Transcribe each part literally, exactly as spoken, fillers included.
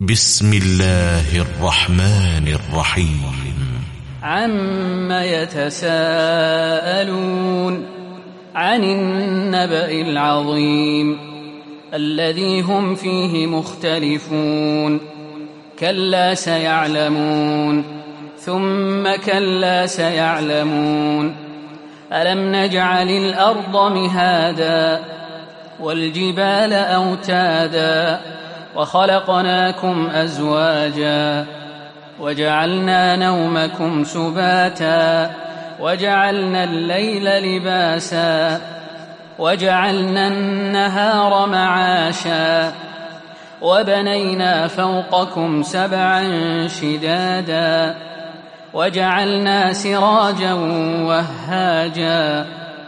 بسم الله الرحمن الرحيم. عم يتساءلون عن النبأ العظيم الذي هم فيه مختلفون كلا سيعلمون ثم كلا سيعلمون ألم نجعل الأرض مهادا والجبال أوتادا وخلقناكم أزواجا وجعلنا نومكم سباتا وجعلنا الليل لباسا وجعلنا النهار معاشا وبنينا فوقكم سبعا شدادا وجعلنا سراجا وهاجا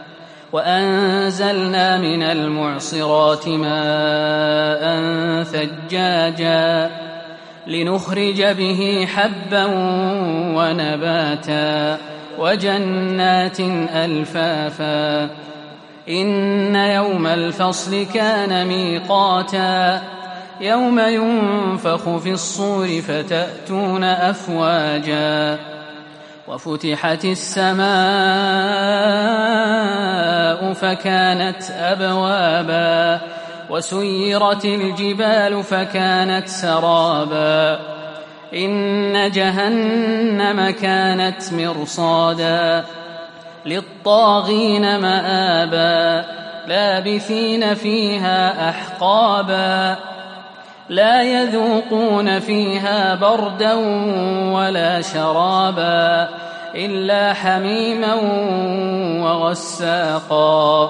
وأنزلنا من المعصرات ماء ثجاجا لنخرج به حبا ونباتا وجنات ألفافا إن يوم الفصل كان ميقاتا يوم ينفخ في الصور فتأتون أفواجا وفتحت السماء فكانت أبوابا وسيرت الجبال فكانت سرابا إن جهنم كانت مرصادا للطاغين مآبا لابثين فيها أحقابا لا يذوقون فيها بردا ولا شرابا إلا حميما وغساقا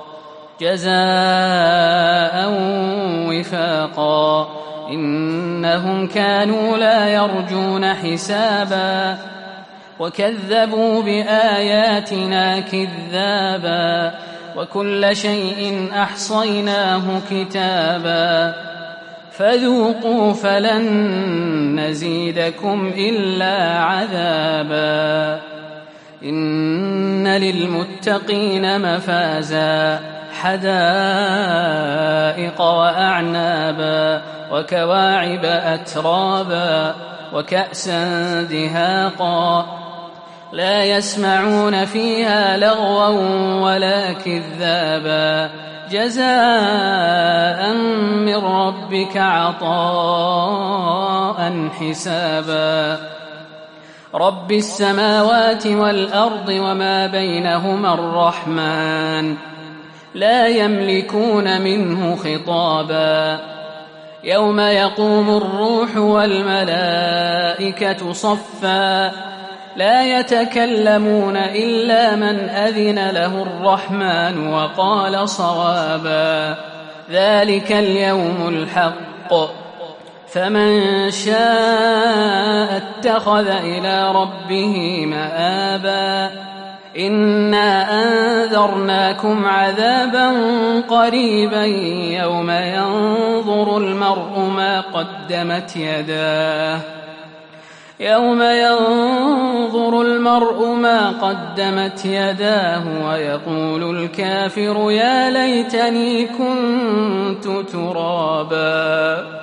جزاء وفاقا إنهم كانوا لا يرجون حسابا وكذبوا بآياتنا كذابا وكل شيء أحصيناه كتابا فذوقوا فلن نزيدكم إلا عذابا إن للمتقين مفازا حدائق وأعنابا وكواعب أترابا وكأسا دهاقا لا يسمعون فيها لغوا ولا كذابا جزاء من ربك عطاء حسابا رب السماوات والأرض وما بينهما الرحمن لا يملكون منه خطابا يوم يقوم الروح والملائكة صفا لا يتكلمون إلا من أذن له الرحمن وقال صوابا ذلك اليوم الحق فمن شاء اتخذ إلى ربه مآبا إنا أنذرناكم عذابا قريبا يوم ينظر المرء ما قدمت يداه يوم ينظر المرء ما قدمت يداه ويقول الكافر يا ليتني كنت ترابا.